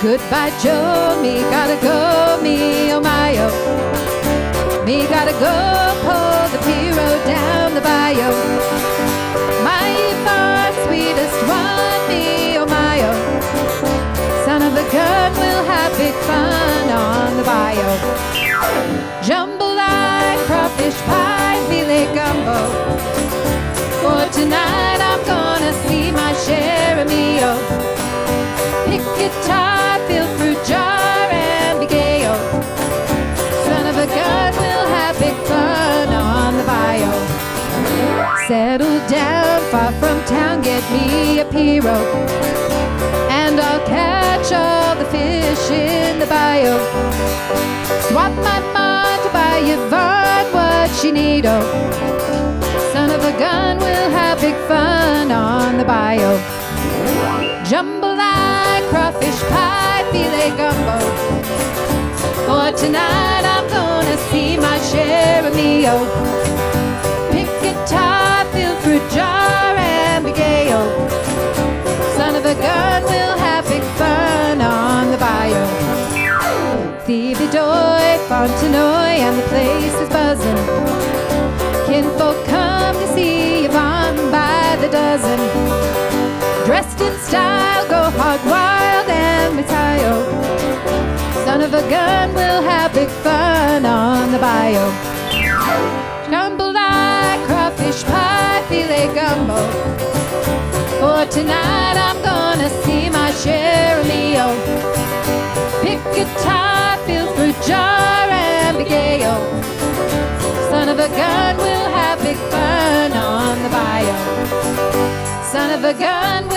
Goodbye, Joe, me gotta go, me, oh my, oh. Me gotta go pull the pirogue down the bayou. My Yvonne, sweetest one, me, oh my, oh. Son of a gun, we'll have big fun on the bayou. Jambalaya, crawfish pie, filet gumbo. For tonight I'm gonna see my share of me-o. Pick guitar, fill fruit jar, and be gay-o. Son of a gun, we'll have big fun on the bayou. Settle down, far from town, get me a pirogue, and I'll catch all the fish in the bayou. Swap my mom to buy Yvonne what she need-o. Son of a gun, we'll have big fun on the bayou. Jambalaya, crawfish pie, filet gumbo. For tonight I'm gonna see my share of me-o. Pick guitar, fill fruit jar, and be gay-o. Son of a gun, we'll have big fun on the bayou. Thievedoy, Fontenoy, and the place is buzzing. Kinfolk come to see Yvonne by the dozen. Dressed in style, go hog wild and retire. Son of a gun, we'll have big fun on the bayou. Jambalaya, crawfish pie, filet gumbo. For tonight I'm gonna see my share of me-o. Pick guitar, fill fruit jar, and be gay-o. Son of a gun, we'll have big fun on the bayou. Son of a gun,